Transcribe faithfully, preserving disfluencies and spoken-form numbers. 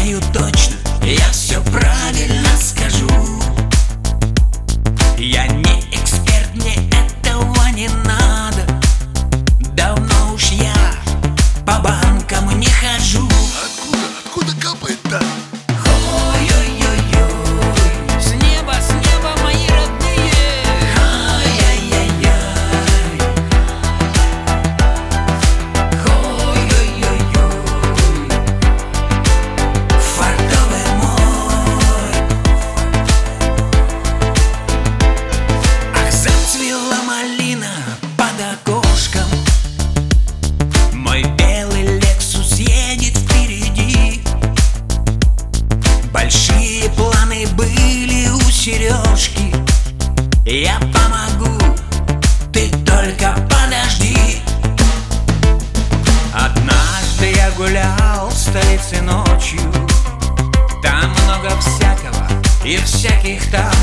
знаю точно, я все правильно скажу. Я не эксперт, мне этого не надо. Давно уж я по банкам не хожу. Откуда, откуда капает-то? Ой-ой-ой-ой, с неба, с неба, мои родные. Ай-яй-яй-яй. Ой-ой-ой-ой, фартовый мой. Ах, зацвела малина под окошком. Мой белый Лексус едет впереди. Большие планы были у Сережки. Я помогу, ты только подожди. Однажды я гулял в столице ночью. Там много всякого и всяких там.